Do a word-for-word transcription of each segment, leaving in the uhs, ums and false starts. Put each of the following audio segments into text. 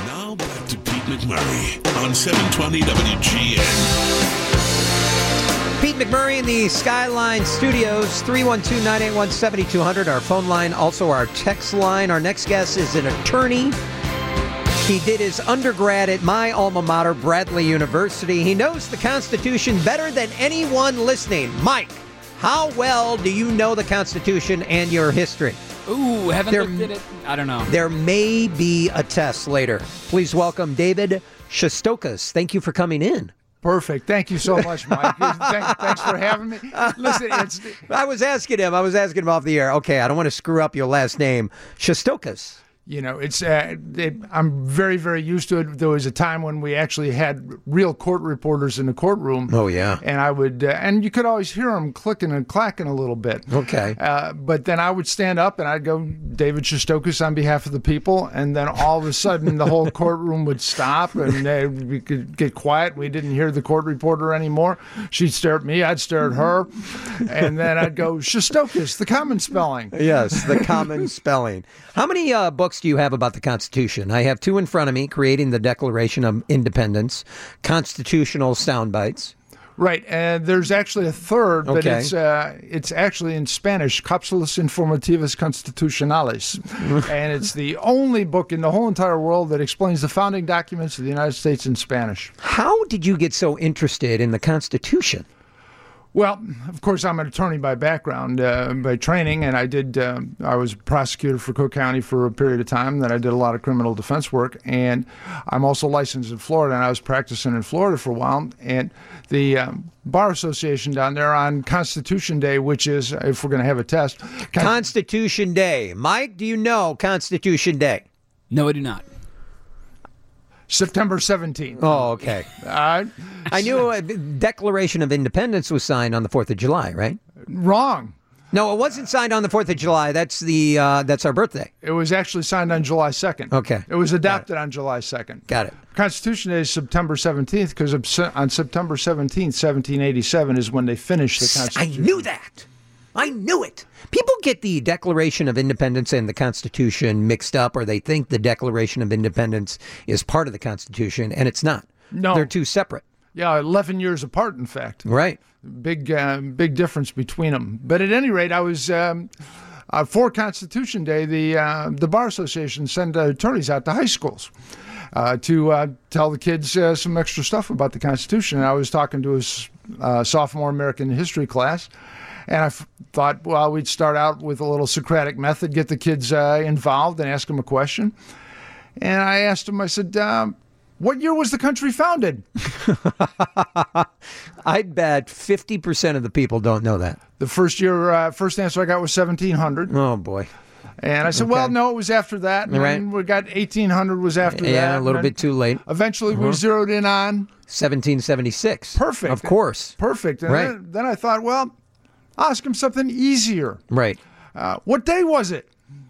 Now back to Pete McMurray on seven twenty W G N. Pete McMurray in the Skyline Studios, three one two, nine eight one, seven two zero zero, our phone line, also our text line. Our next guest is an attorney. He did his undergrad at my alma mater, Bradley University. He knows the Constitution better than anyone listening. Mike, how well do you know the Constitution and your history? Ooh, haven't there, looked at it. I don't know. There may be a test later. Please welcome David Shestokas. Thank you for coming in. Perfect. Thank you so much, Mike. Thank, thanks for having me. Listen, it's... I was asking him. I was asking him off the air. Okay, I don't want to screw up your last name. Shestokas. You know, it's. Uh, it, I'm very, very used to it. There was a time when we actually had real court reporters in the courtroom. Oh, yeah. And I would, uh, and you could always hear them clicking and clacking a little bit. Okay. Uh, but then I would stand up and I'd go, David Shestokas on behalf of the people. And then all of a sudden the whole courtroom would stop and uh, we could get quiet. We didn't hear the court reporter anymore. She'd stare at me. I'd stare at her. And then I'd go, Shestokas, the common spelling. Yes, the common spelling. How many uh, books do you have about the Constitution? I have two in front of me, Creating the Declaration of Independence, Constitutional Soundbites. Right, and there's actually a third, but Okay. it's uh, it's actually in Spanish, Cápsulas Informativas Constitucionales, and it's the only book in the whole entire world that explains the founding documents of the United States in Spanish. How did you get so interested in the Constitution? Well, of course, I'm an attorney by background, uh, by training, and I did. Uh, I was a prosecutor for Cook County for a period of time. Then I did a lot of criminal defense work, and I'm also licensed in Florida, and I was practicing in Florida for a while. And the um, Bar Association down there on Constitution Day, which is, if we're going to have a test, Con- Constitution Day. Mike, do you know Constitution Day? No, I do not. September seventeenth. Oh, okay. Uh, I knew a Declaration of Independence was signed on the fourth of July, right? Wrong. No, it wasn't signed on the fourth of July. That's the uh, that's our birthday. It was actually signed on July second. Okay. It was adopted on July second. Got it. Constitution Day is September seventeenth because on September seventeenth, seventeen eighty-seven is when they finished the Constitution. I knew that. I knew it. People get the Declaration of Independence and the Constitution mixed up, or they think the Declaration of Independence is part of the Constitution, and it's not. No. They're two separate. Yeah, eleven years apart, in fact. Right. Big, uh, big difference between them. But at any rate, I was um, uh, for Constitution Day. The uh, the Bar Association sent uh, attorneys out to high schools uh, to uh, tell the kids uh, some extra stuff about the Constitution. And I was talking to a uh, sophomore American history class. And I f- thought, well, we'd start out with a little Socratic method, get the kids uh, involved and ask them a question. And I asked them, I said, uh, what year was the country founded? I'd bet fifty percent of the people don't know that. The first year, uh, first answer I got was seventeen hundred. Oh, boy. And I said, Okay. well, no, it was after that. And Right. then we got eighteen hundred was after that. Yeah, a little And bit too late. Eventually, Uh-huh. we zeroed in on seventeen seventy-six. perfect. Of course. Perfect. And Right. then, then I thought, well, I'll ask him something easier. Right. Uh, what day was it?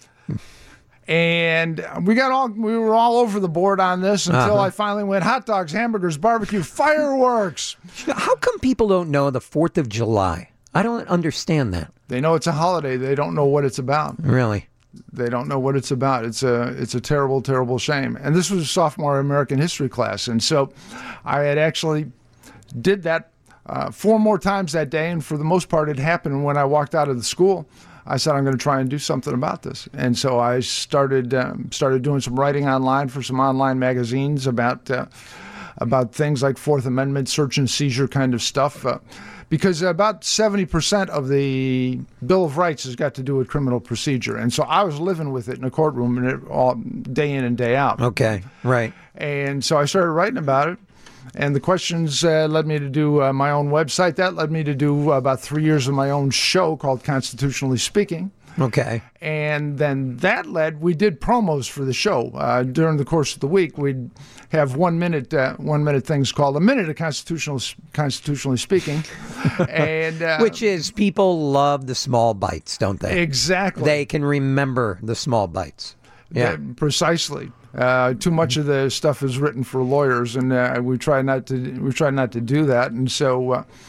And we got all we were all over the board on this until Uh-huh. I finally went hot dogs, hamburgers, barbecue, fireworks. How come people don't know the fourth of July? I don't understand that. They know it's a holiday. They don't know what it's about. Really. They don't know what it's about. It's a it's a terrible, terrible shame. And this was a sophomore American history class, and so I had actually did that uh, four more times that day. And for the most part, it happened when I walked out of the school. I said, I'm going to try and do something about this. And so I started um, started doing some writing online for some online magazines about uh, about things like Fourth Amendment, search and seizure kind of stuff. Uh, because about seventy percent of the Bill of Rights has got to do with criminal procedure. And so I was living with it in a courtroom and it all day in and day out. Okay. Right. And so I started writing about it. And the questions uh, led me to do uh, my own website. That led me to do about three years of my own show called Constitutionally Speaking. Okay. And then that led, we did promos for the show. Uh, during the course of the week, we'd have one minute uh, one minute things called a minute of constitutional, constitutionally speaking. and uh, Which is people love the small bites, don't they? Exactly. They can remember the small bites. Yeah. That- precisely. Uh, too much of the stuff is written for lawyers, and uh, we try not to we try not to do that. And so, uh,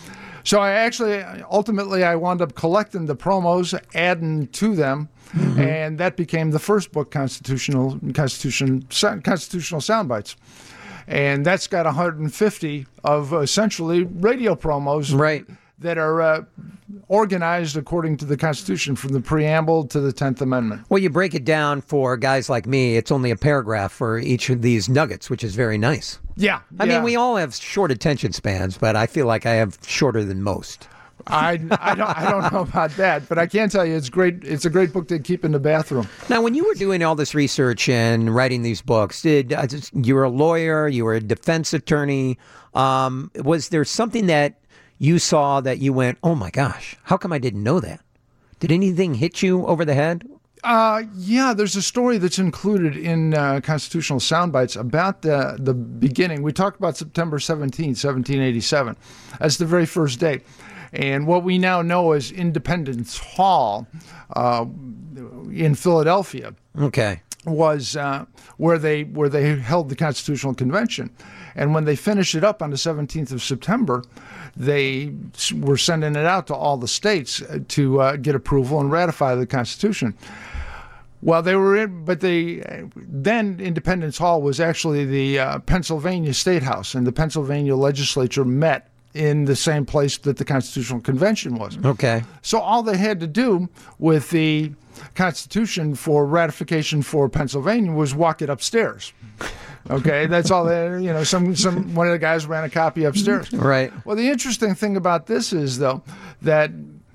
So I actually, ultimately, I wound up collecting the promos, adding to them, mm-hmm. and that became the first book, Constitutional Constitution Constitutional Soundbites. And that's got one hundred fifty of essentially radio promos right. that are uh, organized according to the Constitution, from the preamble to the tenth Amendment. Well, you break it down for guys like me, it's only a paragraph for each of these nuggets, which is very nice. Yeah. I yeah. mean, we all have short attention spans, but I feel like I have shorter than most. I, I don't I don't know about that, but I can tell you it's great. It's a great book to keep in the bathroom. Now, when you were doing all this research and writing these books, did uh, you were a lawyer, you were a defense attorney? Um, was there something that you saw that you went, "Oh my gosh, how come I didn't know that"? Did anything hit you over the head? Uh, yeah, there's a story that's included in uh, Constitutional Soundbites about the the beginning. We talked about September seventeenth, seventeen eighty-seven, as the very first day. And what we now know as Independence Hall uh, in Philadelphia okay. was uh, where they where they held the Constitutional Convention. And when they finished it up on the seventeenth of September, they were sending it out to all the states to uh, get approval and ratify the Constitution. Well, they were in, but they then Independence Hall was actually the uh, Pennsylvania State House, and the Pennsylvania legislature met in the same place that the Constitutional Convention was. Okay. So all they had to do with the Constitution for ratification for Pennsylvania was walk it upstairs. Okay, that's all they, you know, some, some, one of the guys ran a copy upstairs. Right. Well, the interesting thing about this is, though, that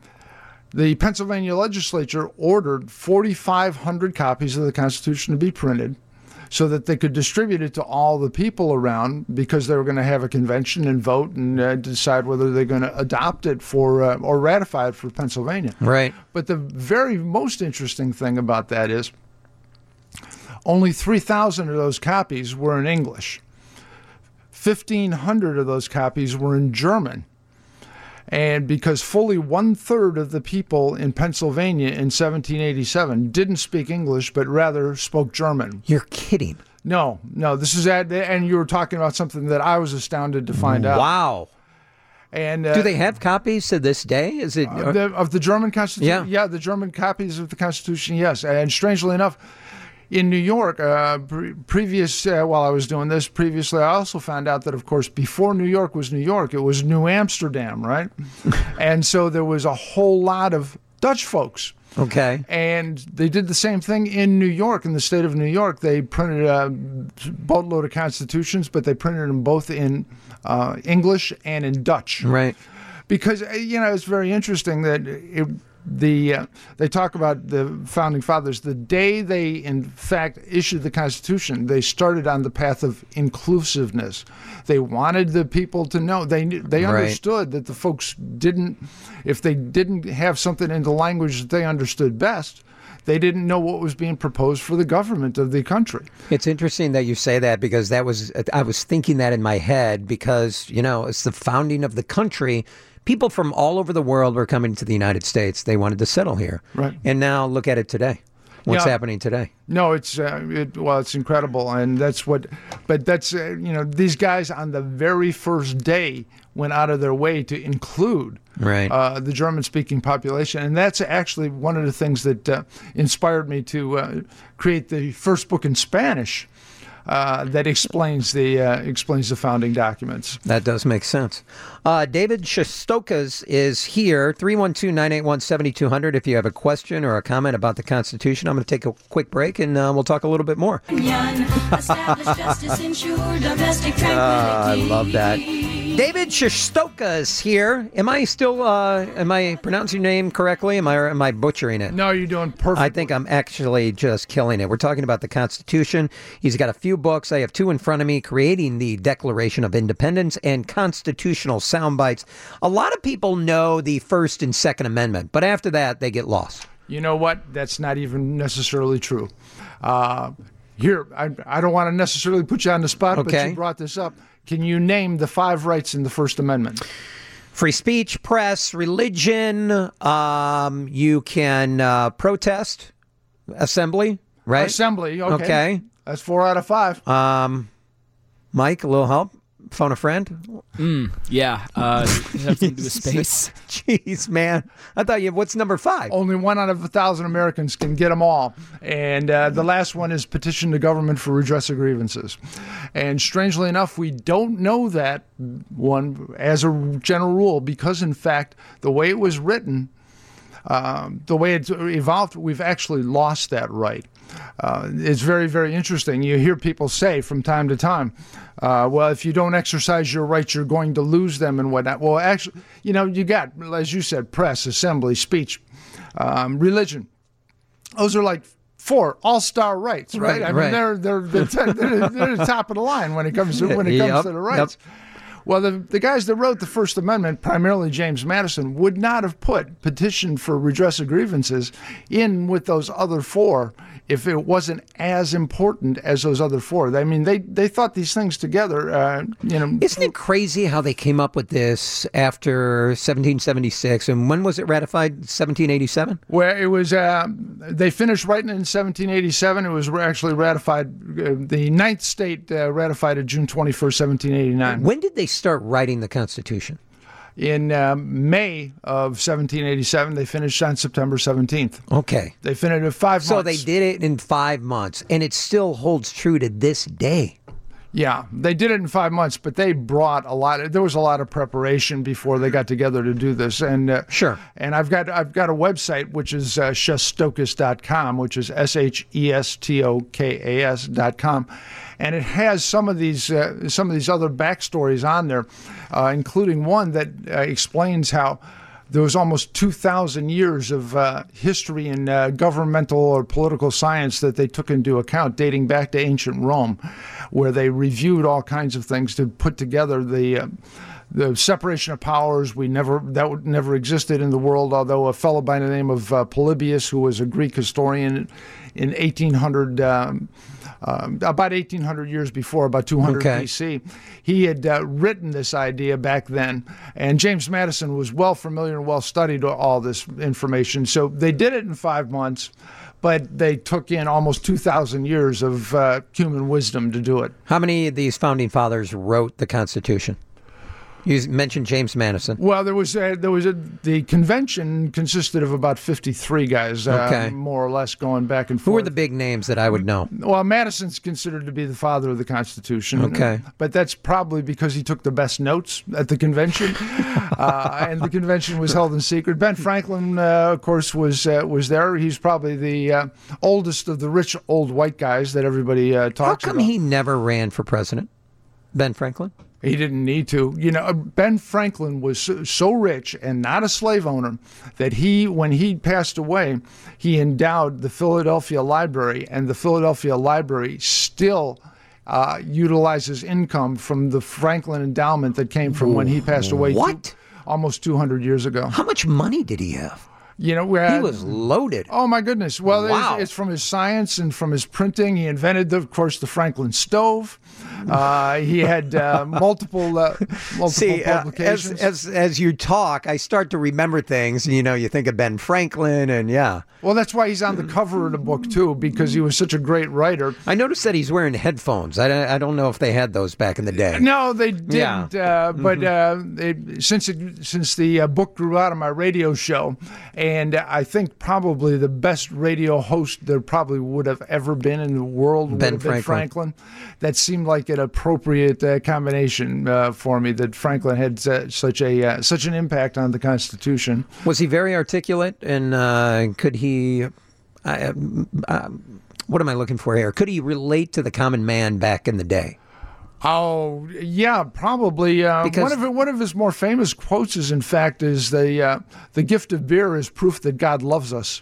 the Pennsylvania legislature ordered forty-five hundred copies of the Constitution to be printed, so that they could distribute it to all the people around, because they were going to have a convention and vote and uh, decide whether they're going to adopt it for uh, or ratify it for Pennsylvania. Right. But the very most interesting thing about that is only three thousand of those copies were in English. fifteen hundred of those copies were in German. And because fully one-third of the people in Pennsylvania in seventeen eighty-seven didn't speak English, but rather spoke German. You're kidding. No, no, this is at, and you were talking about something that I was astounded to find out. Wow. And uh, do they have copies to this day? Is it uh, the, of the German Constitution? Yeah. Yeah, the German copies of the Constitution, yes. And strangely enough, in New York, uh, pre- previous uh, while I was doing this, previously I also found out that, of course, before New York was New York, it was New Amsterdam, right? And so there was a whole lot of Dutch folks. Okay. And they did the same thing in New York, in the state of New York. They printed a boatload of constitutions, but they printed them both in uh, English and in Dutch. Right. Because, you know, it's very interesting that it, the uh, they talk about the Founding Fathers. The day they, in fact, issued the Constitution, they started on the path of inclusiveness. They wanted the people to know. They they Right. understood that the folks didn't, if they didn't have something in the language that they understood best, they didn't know what was being proposed for the government of the country. It's interesting that you say that, because that was I was thinking that in my head, because, you know, it's the founding of the country. People from all over the world were coming to the United States. They wanted to settle here. Right. And now look at it today. What's Yeah. happening today? No, it's uh, it, well, it's incredible, and that's what. But that's uh, you know, these guys on the very first day went out of their way to include Right. uh, the German-speaking population, and that's actually one of the things that uh, inspired me to uh, create the first book in Spanish uh, that explains the uh, explains the founding documents. That does make sense. Uh, David Shestokas is here, three one two, nine eight one, seven two zero zero. If you have a question or a comment about the Constitution, I'm going to take a quick break, and uh, we'll talk a little bit more. Establish justice, ensure domestic tranquility. Uh, I love that. David Shestokas here. Am I still, uh, am I pronouncing your name correctly? Am I, or am I butchering it? No, you're doing perfect. I think I'm actually just killing it. We're talking about the Constitution. He's got a few books. I have two in front of me, Creating the Declaration of Independence and Constitutional Soundbites. A lot of people know the First and Second Amendment, but after that, they get lost. You know what? That's not even necessarily true. Uh, here, I, I don't want to necessarily put you on the spot, but Okay. you brought this up. Can you name the five rights in the First Amendment? Free speech, press, religion. Um, you can uh, protest, assembly, right? Assembly, okay. Okay. That's four out of five. Um, Mike, a little help? phone a friend? Mm, yeah. Uh, does it have something to do with space? Jeez, man. I thought you. What's number five? Only one out of a thousand Americans can get them all. And uh, the last one is petition the government for redress of grievances. And strangely enough, we don't know that one as a general rule because, in fact, the way it was written, um, the way it evolved, we've actually lost that right. Uh, it's very, very interesting. You hear people say from time to time, uh, well, if you don't exercise your rights, you're going to lose them and whatnot. Well, actually, you know, you got, as you said, press, assembly, speech, um, religion. Those are like four all-star rights, right? Right, I mean, right. they're, they're, they're, they're, they're the top of the line when it comes to, when it comes Yep, to the rights. yep. Well, the, the guys that wrote the First Amendment, primarily James Madison, would not have put petition for redress of grievances in with those other four if it wasn't as important as those other four. I mean, they, they thought these things together, uh, you know. Isn't it crazy how they came up with this after seventeen seventy-six? And when was it ratified? seventeen eighty-seven? Where it was, uh, they finished writing it in seventeen eighty-seven. It was actually ratified, uh, the ninth state uh, ratified it June twenty-first, seventeen eighty-nine. When did they start writing the Constitution? In uh, May of seventeen eighty-seven, they finished on September seventeenth. Okay. They finished in five So months. they did it in five months, and it still holds true to this day. Yeah, they did it in five months, but they brought a lot. Of, there was a lot of preparation before they got together to do this. And uh, Sure. And I've got I've got a website which is uh, shestokas dot com, which is S H E S T O K A S dot com, and it has some of these uh, some of these other backstories on there, uh, including one that uh, explains how there was almost two thousand years of uh, history in uh, governmental or political science that they took into account, dating back to ancient Rome, where they reviewed all kinds of things to put together the uh, the separation of powers. We never that would never existed in the world. Although a fellow by the name of uh, Polybius, who was a Greek historian in eighteen hundred. Um, Um, about eighteen hundred years before, about two hundred Okay. B C. He had uh, written this idea back then, and James Madison was well familiar and well studied all this information. So they did it in five months, but they took in almost two thousand years of uh, human wisdom to do it. How many of these founding fathers wrote the Constitution? You mentioned James Madison. Well, there was a, there was a, the convention consisted of about fifty-three guys, uh, Okay. more or less, going back and forth. Who were the big names that I would know? Well, Madison's considered to be the father of the Constitution. Okay. But that's probably because he took the best notes at the convention, uh, and the convention was held in secret. Ben Franklin, uh, of course, was uh, was there. He's probably the uh, oldest of the rich old white guys that everybody uh, How talks come about. he never ran for president? Ben Franklin? He didn't need to. You know, Ben Franklin was so, so rich and not a slave owner that he, when he passed away, he endowed the Philadelphia Library, and the Philadelphia Library still uh, utilizes income from the Franklin endowment that came from when he passed away What? two- almost two hundred years ago. How much money did he have? You know, we He had, was loaded. Oh my goodness! Well, it's- Wow. it's, from his science and from his printing. He invented, the, of course, the Franklin stove. Uh, he had uh, multiple uh, multiple See, uh, as, publications. as as you talk, I start to remember things. You know, you think of Ben Franklin, and yeah. Well, that's why he's on the cover of the book, too, because he was such a great writer. I noticed that he's wearing headphones. I, I don't know if they had those back in the day. No, they didn't. Yeah. Uh, but uh, it, since it, since the uh, book grew out of my radio show, and I think probably the best radio host there probably would have ever been in the world would Ben have been Franklin. Franklin. That seemed like an appropriate uh, combination uh, for me, that Franklin had uh, such a uh, such an impact on the Constitution. Was he very articulate, and uh, could he? Uh, uh, what am I looking for here? Could he relate to the common man back in the day? Oh yeah, probably. Uh, Because- one of one of his more famous quotes is, in fact, is the uh, the gift of beer is proof that God loves us.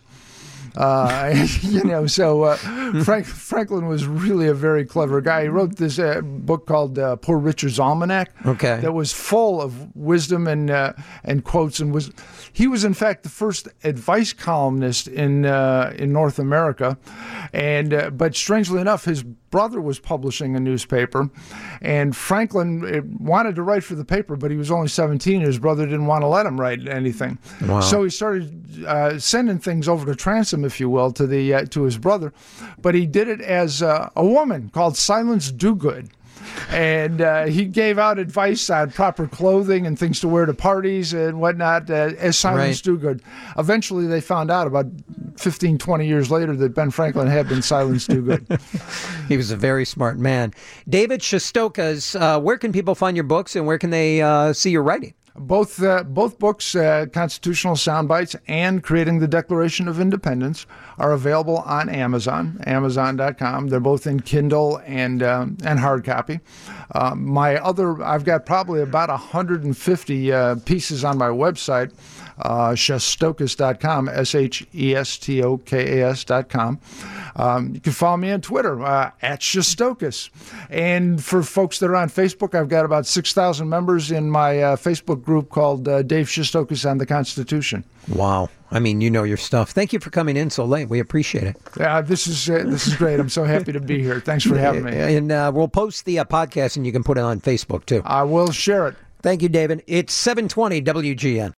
Uh, you know, so uh, Frank, Franklin was really a very clever guy. He wrote this uh, book called uh, Poor Richard's Almanac. Okay. That was full of wisdom and uh, and quotes, and was he was in fact the first advice columnist in uh, in North America, and uh, but strangely enough, his brother was publishing a newspaper, and Franklin uh, wanted to write for the paper, but he was only seventeen. His brother didn't want to let him write anything, Wow. so he started uh, sending things over to transom, if you will, to the uh, to his brother. But he did it as uh, a woman called Silence Dogood. and uh, he gave out advice on proper clothing and things to wear to parties and whatnot uh, as Silence Right. Dogood. Eventually, they found out about fifteen, twenty years later that Ben Franklin had been Silence Dogood. He was a very smart man. David Shestokas, uh, where can people find your books and where can they uh, see your writing? Both uh, both books, uh, Constitutional Soundbites and Creating the Declaration of Independence, are available on Amazon, amazon dot com. They're both in Kindle and um, and hard copy. Uh, my other, I've got probably about one hundred fifty uh, pieces on my website, uh, shestokas dot com, S H E S T O K A S dot com. Um, you can follow me on Twitter, uh, at Shestokas. And for folks that are on Facebook, I've got about six thousand members in my uh, Facebook group called uh, Dave Shestokas on the Constitution. Wow. I mean, you know your stuff. Thank you for coming in so late. We appreciate it. Yeah, this is uh, this is great. I'm so happy to be here. Thanks for having me. And uh, we'll post the uh, podcast and you can put it on Facebook too. I will share it. Thank you, David. It's seven twenty W G N.